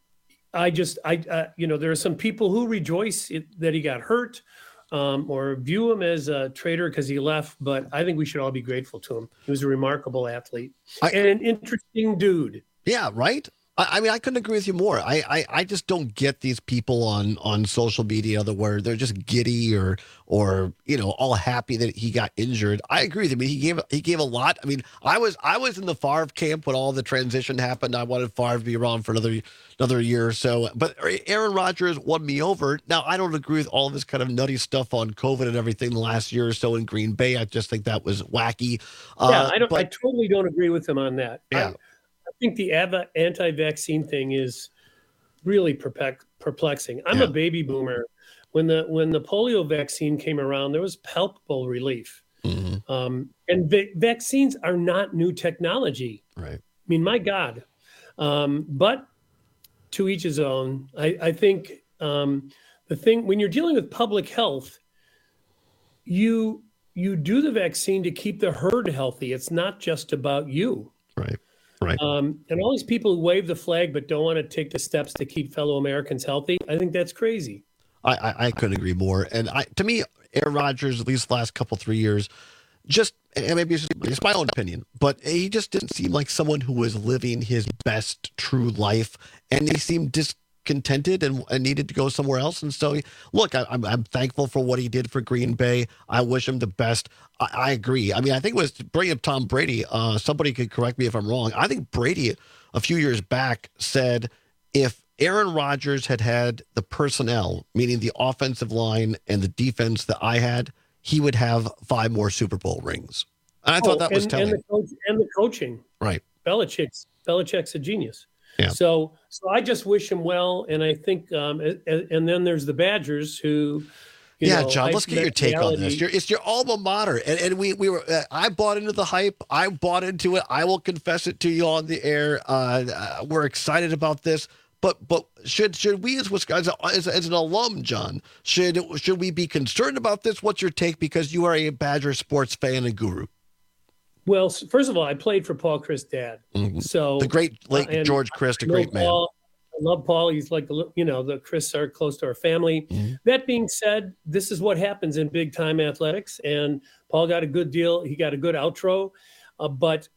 S31: are some people who rejoice that he got hurt or view him as a traitor because he left. But I think we should all be grateful to him. He was a remarkable athlete and an interesting dude.
S22: Yeah, right? I mean, I couldn't agree with you more. I just don't get these people on social media where they're just giddy or all happy that he got injured. I agree with him. I mean, he gave a lot. I mean, I was in the Favre camp when all the transition happened. I wanted Favre to be around for another year or so. But Aaron Rodgers won me over. Now, I don't agree with all of this kind of nutty stuff on COVID and everything the last year or so in Green Bay. I just think that was wacky.
S31: I totally don't agree with him on that.
S22: Yeah.
S31: I think the anti-vaccine thing is really perplexing. I'm a baby boomer. When the polio vaccine came around, there was palpable relief. Mm-hmm. And vaccines are not new technology.
S22: Right.
S31: I mean, my God. But to each his own. I think the thing, when you're dealing with public health, you do the vaccine to keep the herd healthy. It's not just about you.
S22: Right. Right.
S31: And all these people who wave the flag but don't want to take the steps to keep fellow Americans healthy, I think that's crazy.
S22: I couldn't agree more. And to me, Aaron Rodgers, at least the last 3 years, and maybe it's just my own opinion, but he just didn't seem like someone who was living his best true life. And he seemed discontented and needed to go somewhere else. And so, look, I'm thankful for what he did for Green Bay. I wish him the best. I agree. I mean, I think it was bringing up Tom Brady. Somebody could correct me if I'm wrong. I think Brady a few years back said if Aaron Rodgers had the personnel, meaning the offensive line and the defense that I had, he would have 5 more Super Bowl rings. And I thought that was telling.
S31: And the coaching.
S22: Right.
S31: Belichick's a genius.
S22: Yeah.
S31: So I just wish him well. And I think, and then there's the Badgers who,
S22: John, let's get your take on this. It's your alma mater. And we were, I bought into the hype. I bought into it. I will confess it to you on the air. We're excited about this. But should we as Wisconsin, as an alum, John, should we be concerned about this? What's your take? Because you are a Badger sports fan and guru.
S31: Well, first of all, I played for Paul Christ's dad. Mm-hmm. So
S22: the great late George Christ, a great man.
S31: I love Paul. He's like the Chris are close to our family. Mm-hmm. That being said, this is what happens in big time athletics. And Paul got a good deal. He got a good outro. And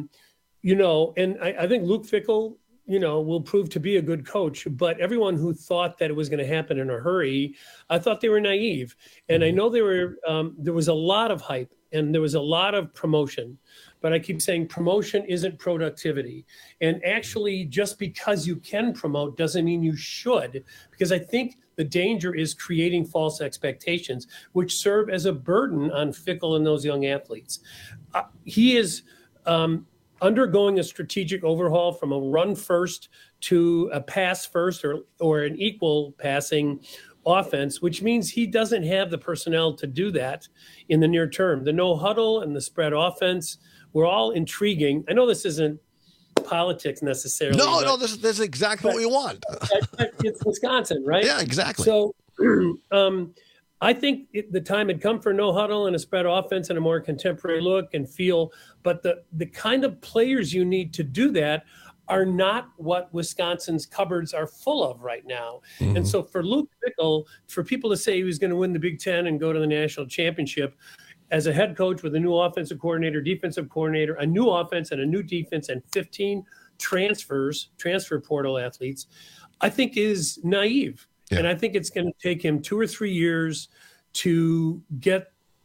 S31: I think Luke Fickell, will prove to be a good coach. But everyone who thought that it was going to happen in a hurry, I thought they were naive. And I know there was a lot of hype and there was a lot of promotion. But I keep saying promotion isn't productivity. And actually, just because you can promote doesn't mean you should, because I think the danger is creating false expectations, which serve as a burden on Fickell and those young athletes. He is undergoing a strategic overhaul from a run first to a pass first or an equal passing offense, which means he doesn't have the personnel to do that in the near term. The no huddle and the spread offense were all intriguing. I know this isn't politics necessarily.
S22: No, this is exactly what we want.
S31: It's Wisconsin, right?
S22: Yeah, exactly.
S31: So I think the time had come for no huddle and a spread offense and a more contemporary look and feel. But the kind of players you need to do that are not what Wisconsin's cupboards are full of right now. Mm-hmm. And so for Luke Fickell, for people to say he was going to win the Big Ten and go to the national championship as a head coach with a new offensive coordinator, defensive coordinator, a new offense and a new defense, and 15 transfer portal athletes, I think is naive. Yeah. And I think it's going to take him 2 or 3 years to get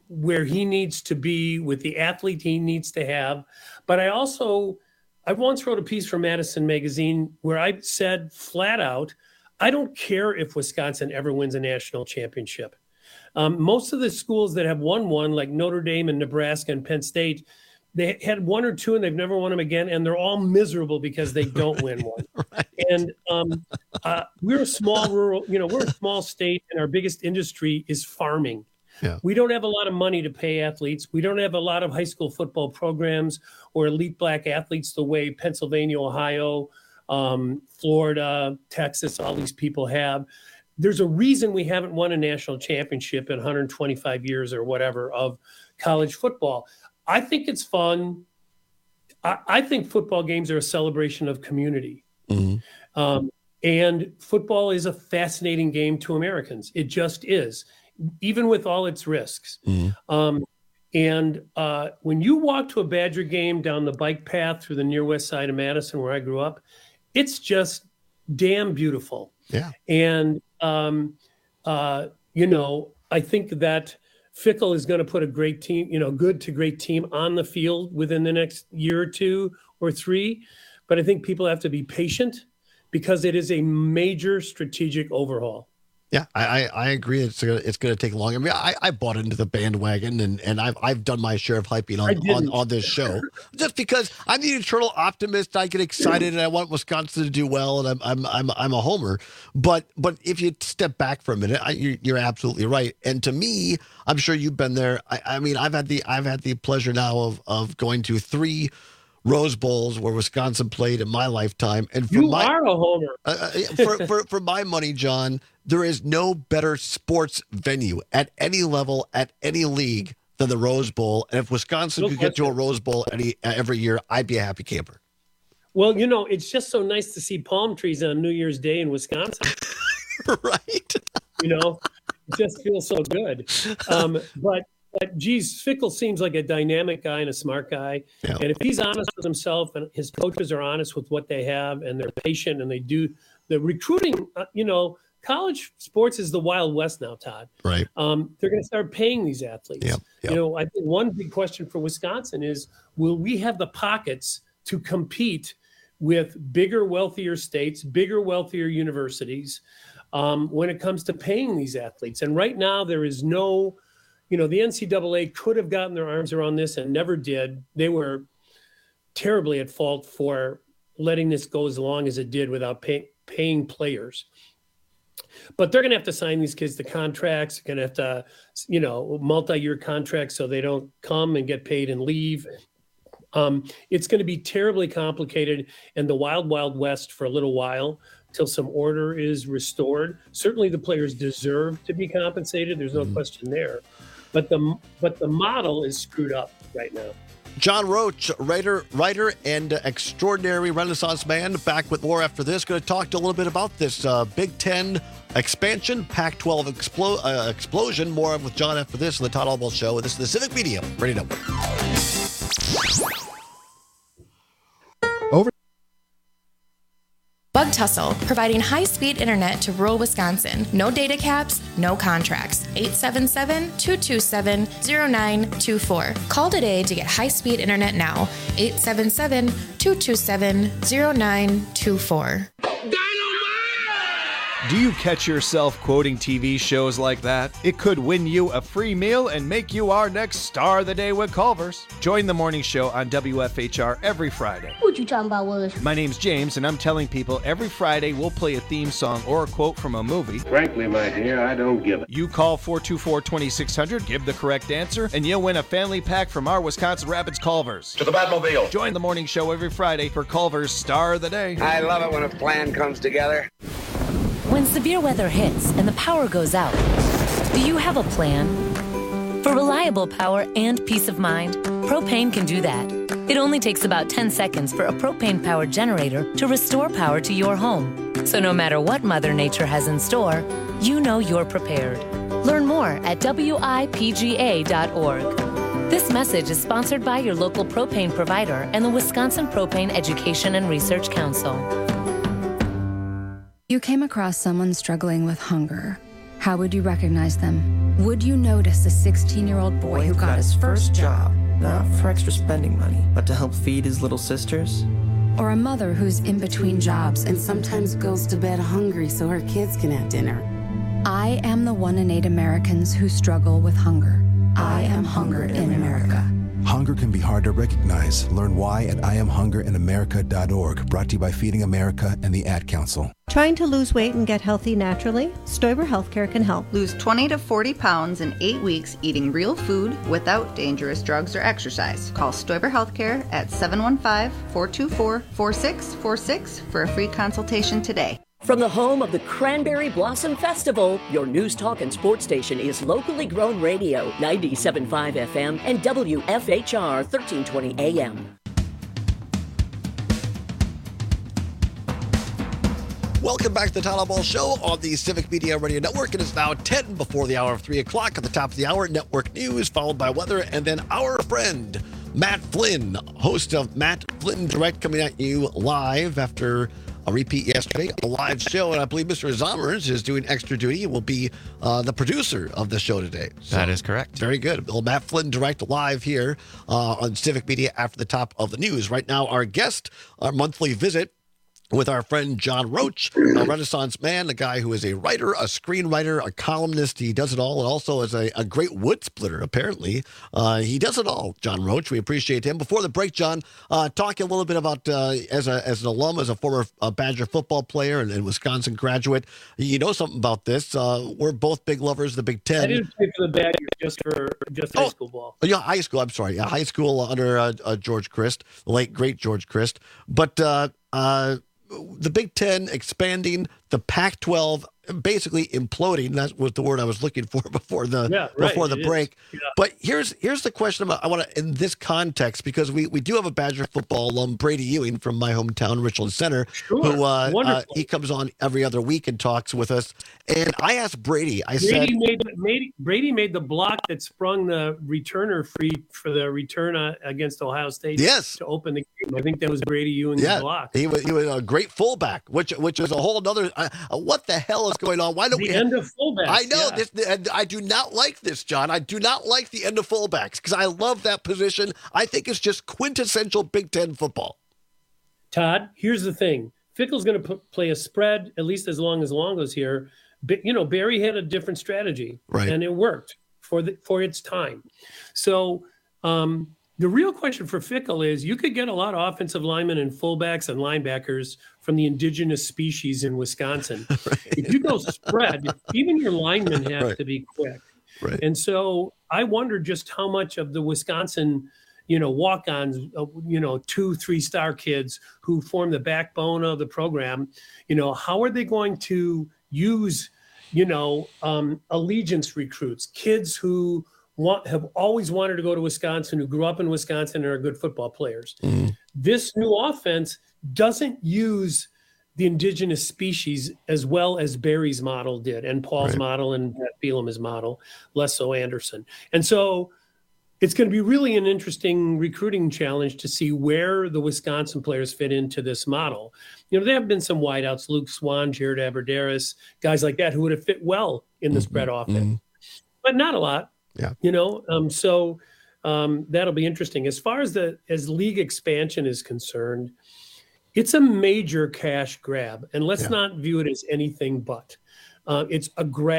S31: where he needs to be with the athlete he needs to have. But I once wrote a piece for Madison Magazine where I said flat out, I don't care if Wisconsin ever wins a national championship. Most of the schools that have won one, like Notre Dame and Nebraska and Penn State, they had one or two and they've never won them again. And they're all miserable because they don't win one. Right. And we're a small we're a small state, and our biggest industry is farming. Yeah. We don't have a lot of money to pay athletes. We don't have a lot of high school football programs or elite black athletes the way Pennsylvania, Ohio, Florida, Texas, all these people have. There's a reason we haven't won a national championship in 125 years or whatever of college football. I think it's fun. I think football games are a celebration of community. Mm-hmm. And football is a fascinating game to Americans. It just is, even with all its risks. Mm-hmm. When you walk to a Badger game down the bike path through the near west side of Madison, where I grew up, it's just damn beautiful. Yeah. And, I think that Fickell is going to put a great team, good to great team on the field within the next year or two or three. But I think people have to be patient because it is a major strategic overhaul.
S22: Yeah, I agree. It's going to take long. I mean, I bought into the bandwagon, and I've done my share of hyping on this show just because I'm the eternal optimist. I get excited and I want Wisconsin to do well, and I'm a homer. But if you step back for a minute, you're absolutely right. And to me, I'm sure you've been there. I mean, I've had the pleasure now of going to 3 Rose Bowls where Wisconsin played in my lifetime. And
S31: you are a homer.
S22: For my money, John, there is no better sports venue at any level, at any league than the Rose Bowl. And if Wisconsin could get to a Rose Bowl every year, I'd be a happy camper.
S31: Well, it's just so nice to see palm trees on New Year's Day in Wisconsin.
S22: Right.
S31: It just feels so good. But geez, Fickell seems like a dynamic guy and a smart guy. Yeah. And if he's honest with himself and his coaches are honest with what they have and they're patient and they do the recruiting, college sports is the Wild West now, Todd. Right. They're going to start paying these athletes. Yep. I think one big question for Wisconsin is, will we have the pockets to compete with bigger, wealthier states, bigger, wealthier universities when it comes to paying these athletes? And right now there is no... the NCAA could have gotten their arms around this and never did. They were terribly at fault for letting this go as long as it did without paying players. But they're going to have to sign these kids to contracts. They're going to have to, multi-year contracts so they don't come and get paid and leave. It's going to be terribly complicated and the wild, wild west for a little while till some order is restored. Certainly the players deserve to be compensated. There's no question there. But the model is screwed up right now.
S22: John Roach, writer and extraordinary Renaissance man, back with more after this. Going to talk a little bit about this Big Ten expansion, Pac-12 explosion. More with John after this on the Todd Albaugh Show. This is the Civic Media Radio Network.
S1: Bug Tussle, providing high-speed internet to rural Wisconsin. No data caps, no contracts. 877-227-0924. Call today to get high-speed internet now. 877-227-0924.
S3: Do you catch yourself quoting TV shows like that? It could win you a free meal and make you our next star of the day with Culver's. Join the morning show on WFHR every Friday.
S4: What you talking about, Willis?
S3: My name's James, and I'm telling people every Friday we'll play a theme song or a quote from a movie.
S6: Frankly, my dear, I don't give it.
S3: You call 424-2600, give the correct answer, and you'll win a family pack from our Wisconsin Rapids Culver's.
S6: To the Batmobile.
S3: Join the morning show every Friday for Culver's Star of the Day.
S6: I love it when a plan comes together.
S11: When severe weather hits and the power goes out, do you have a plan? For reliable power and peace of mind, Propane can do that. It only takes about 10 seconds for a propane-powered generator to restore power to your home. So no matter what Mother Nature has in store, you know you're prepared. Learn more at WIPGA.org. This message is sponsored by your local propane provider and the Wisconsin Propane Education and Research Council.
S13: You came across someone struggling with hunger. How would you recognize them?
S2: Would you notice a 16-year-old boy who got his first job,
S4: not for extra spending money, but to help feed his little sisters?
S2: or a mother who's in between jobs
S5: and sometimes goes to bed hungry so her kids can have dinner?
S2: I am the 1 in 8 Americans who struggle with hunger. I am hunger in America.
S7: Hunger can be hard to recognize. Learn why at IamHungerInAmerica.org. Brought to you by Feeding America and the Ad Council.
S13: Trying to lose weight and get healthy naturally? Stoiber Healthcare can help.
S14: Lose 20 to 40 pounds in 8 weeks eating real food without dangerous drugs or exercise. Call Stoiber Healthcare at 715-424-4646 for a free consultation today.
S15: From the home of the Cranberry Blossom Festival, your news, talk, and sports station is locally grown radio, 97.5 FM and WFHR 1320 AM.
S22: Welcome back to the Tyler Ball Show on the Civic Media Radio Network. It is now 10 before the hour of 3 o'clock. At the top of the hour, network news, followed by weather, and then our friend, Matt Flynn, host of Matt Flynn Direct, coming at you live after a repeat yesterday, a live show, and I believe Mr. Zommers is doing extra duty and will be the producer of the show today.
S8: So, that is correct.
S22: Very good. Well, Matt Flynn Direct live here on Civic Media after the top of the news. Right now, our guest, our monthly visit with our friend John Roach, a Renaissance man, a guy who is a writer, a screenwriter, a columnist. He does it all, and also is a great wood splitter, apparently. He does it all, John Roach. We appreciate him. Before the break, John, talking a little bit about, as an alum, as a former Badger football player and Wisconsin graduate, you know something about this. We're both big lovers of the Big Ten.
S31: I didn't play for the Badgers, just high school ball.
S22: Yeah, high school. I'm sorry. Yeah, high school under George Christ, the late, great George Christ. But the Big Ten expanding, the Pac-12 basically imploding. That was the word I was looking for before the break. Yeah. But here's the question I want to, in this context, because we do have a Badger football alum, Brady Ewing from my hometown, Richland Center, who he comes on every other week and talks with us. And I asked Brady,
S31: Brady made the block that sprung the returner free for the return against Ohio State.
S22: Yes,
S31: to open the game. I think that was Brady Ewing's block.
S22: He was a great fullback, which is a whole other. What the hell is going on? Why don't we
S31: end of fullbacks?
S22: I know this. I do not like this, John. I do not like the end of fullbacks because I love that position. I think it's just quintessential Big Ten football.
S31: Todd, here's the thing: Fickell's going to play a spread at least as long as Longo's here. But, Barry had a different strategy,
S22: right,
S31: and it worked for its time. So the real question for Fickell is you could get a lot of offensive linemen and fullbacks and linebackers from the indigenous species in Wisconsin. Right. If you go spread, even your linemen have to be quick.
S22: Right.
S31: And so I wonder just how much of the Wisconsin, walk-ons, 2-3-star kids who form the backbone of the program, how are they going to use, allegiance recruits, kids who have always wanted to go to Wisconsin, who grew up in Wisconsin and are good football players. Mm-hmm. This new offense doesn't use the indigenous species as well as Barry's model did, and Paul's model and Brett Bielema's model, less so Anderson. And so it's going to be really an interesting recruiting challenge to see where the Wisconsin players fit into this model. There have been some wideouts, Luke Swan, Jared Aberderis, guys like that who would have fit well in the spread offense, but not a lot.
S22: Yeah.
S31: So that'll be interesting. As far as league expansion is concerned, it's a major cash grab, and let's not view it as anything but. It's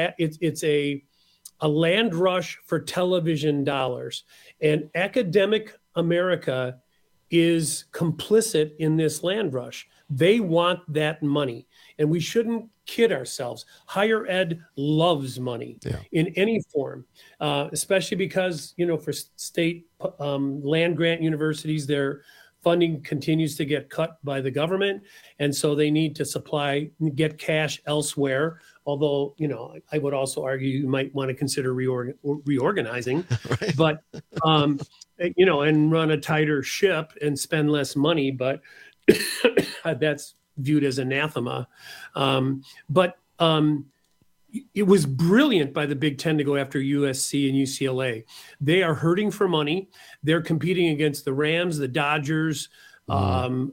S31: a land rush for television dollars, and academic America is complicit in this land rush. They want that money, and we shouldn't kid ourselves. Higher ed loves money in any form, especially because, for state land grant universities, their funding continues to get cut by the government. And so they need to get cash elsewhere. Although, I would also argue you might want to consider reorganizing, but, and run a tighter ship and spend less money. But that's viewed as anathema. But it was brilliant by the Big Ten to go after USC and UCLA. They are hurting for money. They're competing against the Rams, the Dodgers, the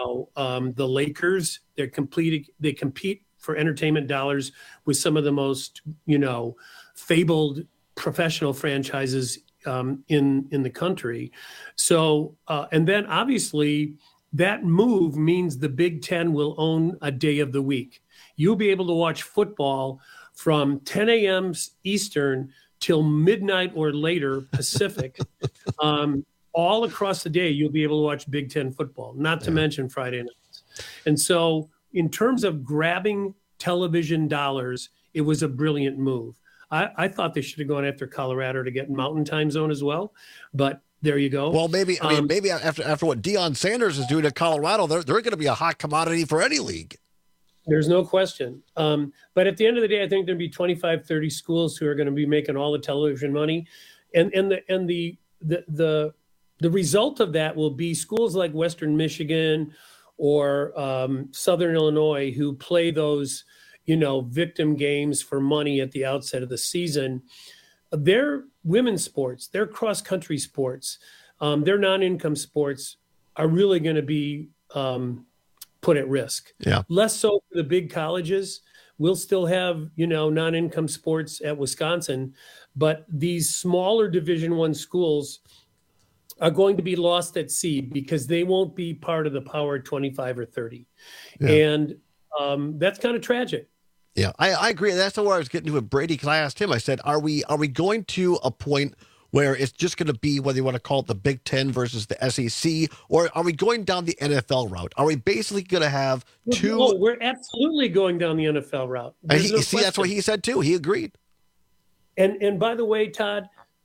S31: Lakers. They compete for entertainment dollars with some of the most, fabled professional franchises in the country. So, and then obviously that move means the Big Ten will own a day of the week. You'll be able to watch football from 10 a.m. Eastern till midnight or later Pacific. All across the day, you'll be able to watch Big Ten football, not to mention Friday nights. And so in terms of grabbing television dollars, it was a brilliant move. I thought they should have gone after Colorado to get Mountain Time Zone as well, but there you go.
S22: Well, maybe after what Deion Sanders is doing at Colorado, they're going to be a hot commodity for any league.
S31: There's no question. But at the end of the day, I think there'll be 25, 30 schools who are going to be making all the television money. And the result of that will be schools like Western Michigan or Southern Illinois who play those, victim games for money at the outset of the season. Their women's sports, their cross-country sports, their non-income sports are really going to be put at risk.
S22: Yeah.
S31: Less so for the big colleges. We'll still have, non-income sports at Wisconsin, but these smaller Division I schools are going to be lost at sea because they won't be part of the Power 25 or 30. Yeah. And that's kind of tragic.
S22: Yeah, I agree. That's where I was getting to with Brady, because I asked him, I said, are we going to a point where it's just going to be, whether you want to call it the Big Ten versus the SEC, or are we going down the NFL route? Are we basically going to have two?
S31: No, we're absolutely going down the NFL route.
S22: That's what he said too. He agreed.
S31: And by the way, Todd,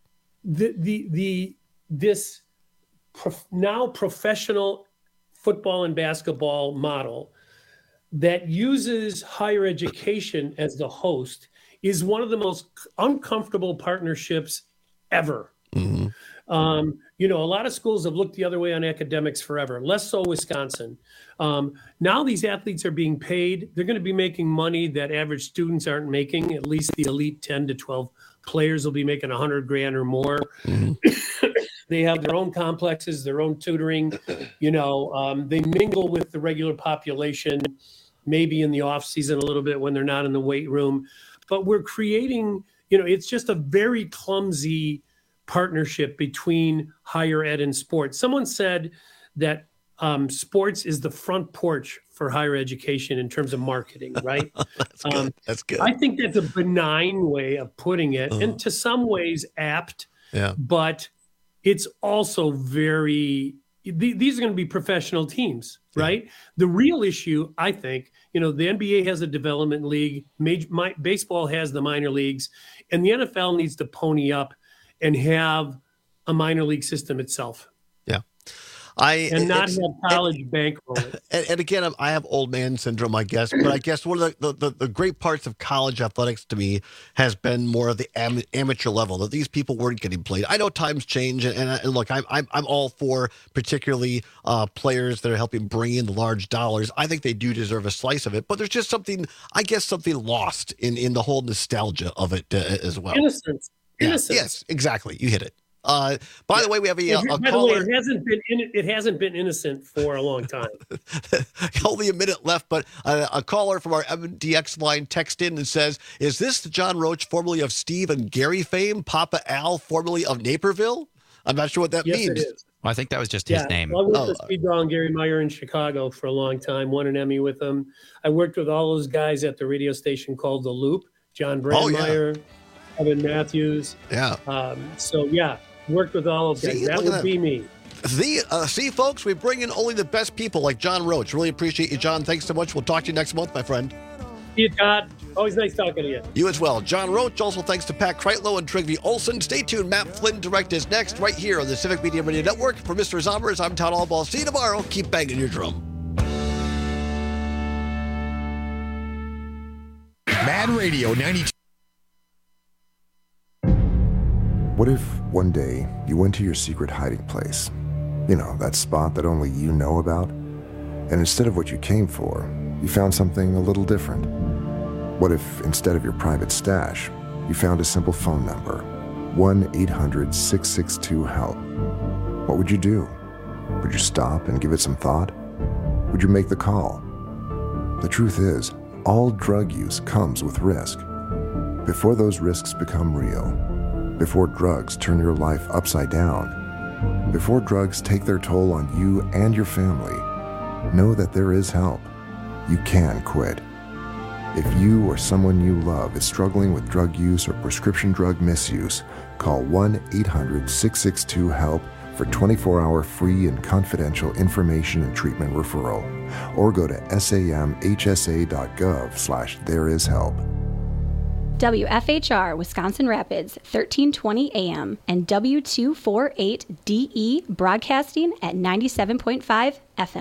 S31: this now professional football and basketball model that uses higher education as the host is one of the most uncomfortable partnerships ever.
S22: Mm-hmm.
S31: A lot of schools have looked the other way on academics forever, less so Wisconsin. Now these athletes are being paid. They're going to be making money that average students aren't making. At least the elite 10 to 12 players will be making $100,000 or more. Mm-hmm. They have their own complexes, their own tutoring. They mingle with the regular population, maybe in the off season a little bit when they're not in the weight room. But we're creating, it's just a very clumsy partnership between higher ed and sports. Someone said that sports is the front porch for higher education in terms of marketing, right?
S22: That's good. That's good.
S31: I think that's a benign way of putting it, and to some ways apt.
S22: Yeah.
S31: But it's also these are going to be professional teams, right? Yeah. The real issue, I think, the NBA has a development league, baseball has the minor leagues, and the NFL needs to pony up and have a minor league system itself.
S22: Yeah.
S31: Not have college bankroll it.
S22: And again, I have old man syndrome, I guess. But I guess one of the great parts of college athletics to me has been more of the amateur level, that these people weren't getting played. I know times change, and look, I'm all for particularly players that are helping bring in the large dollars. I think they do deserve a slice of it. But there's just something lost in the whole nostalgia of it as well.
S31: Innocence.
S22: Yes, exactly. You hit it. By the way, we have a
S31: by
S22: caller.
S31: The way, it hasn't been innocent for a long time.
S22: Only a minute left, but a caller from our MDX line texted in and says, "Is this the John Roach, formerly of Steve and Gary fame, Papa Al, formerly of Naperville?" I'm not sure what that means.
S31: It is.
S8: Well, I think that was just his name.
S31: Well, I worked with Speedball and Gary Meyer in Chicago for a long time. Won an Emmy with them. I worked with all those guys at the radio station called The Loop. John Brandmeier, Evan Matthews.
S22: Yeah.
S31: Worked with all of them. That would be me.
S22: See, folks, we bring in only the best people like John Roach. Really appreciate you, John. Thanks so much. We'll talk to you next month, my friend.
S31: See you, Todd. Always nice talking to you.
S22: You as well. John Roach. Also, thanks to Pat Kreitlow and Trygve Olsen. Stay tuned. Matt Flynn Direct is next, right here on the Civic Media Radio Network. For Mr. Zombers, I'm Todd Allball. See you tomorrow. Keep banging your drum.
S9: Mad Radio 92.
S7: What if one day you went to your secret hiding place? That spot that only you know about? And instead of what you came for, you found something a little different. What if instead of your private stash, you found a simple phone number, 1-800-662-HELP? What would you do? Would you stop and give it some thought? Would you make the call? The truth is, all drug use comes with risk. Before those risks become real, before drugs turn your life upside down, before drugs take their toll on you and your family, know that there is help. You can quit. If you or someone you love is struggling with drug use or prescription drug misuse, call 1-800-662-HELP for 24-hour free and confidential information and treatment referral, or go to samhsa.gov/thereishelp.
S10: WFHR Wisconsin Rapids, 1320 AM, and W248DE broadcasting at 97.5 FM.